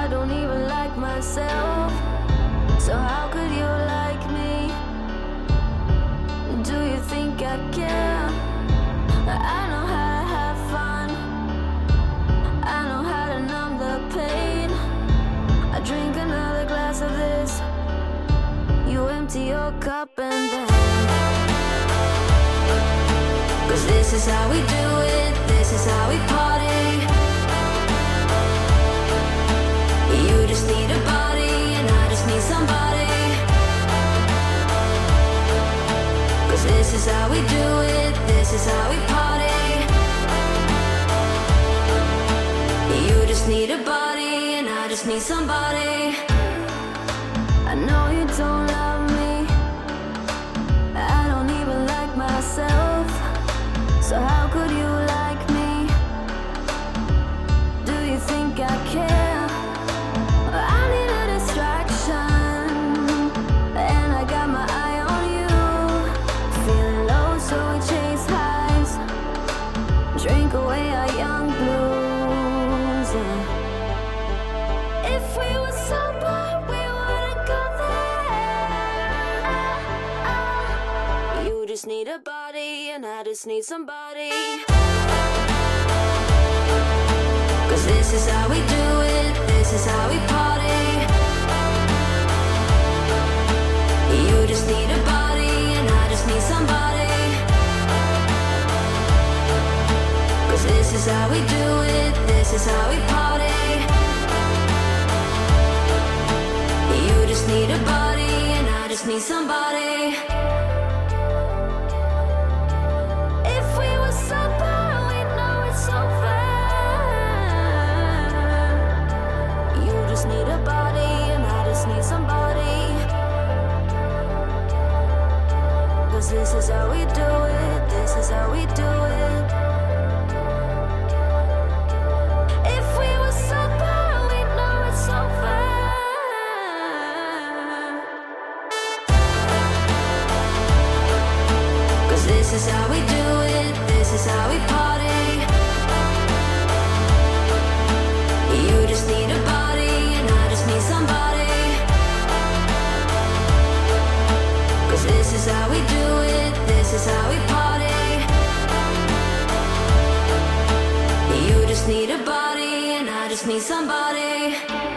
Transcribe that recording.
don't even like myself. So how could you like me? Do you think I care? I know how to have fun. I know how to numb the pain. I drink another glass of this. You empty your cup and then, 'cause this is how we do it. This is how we party. You just need a body and I just need somebody. 'Cause this is how we do it. This is how we party. You just need a body and I just need somebody. I know you don't love me. I don't even like myself. So how could you like me? Do you think I care? I need a distraction, and I got my eye on you. Feeling low, so we chase highs. Drink away our young blues. If we were sober, we wouldn't go there. You just need a body, and I just need somebody. 'Cause this is how we do it. This is how we party. You just need a body, and I just need somebody. 'Cause this is how we do it. This is how we party. You just need a body, and I just need somebody. If we were sober, we know it's over. You just need a body, and I just need somebody. 'Cause this is how we do it. This is how we do it. If we were sober, we know it's over. 'Cause this is how we do it. This is how we party. You just need a body, and I just need somebody. 'Cause this is how we do it. This is how we party. You just need a body, and I just need somebody.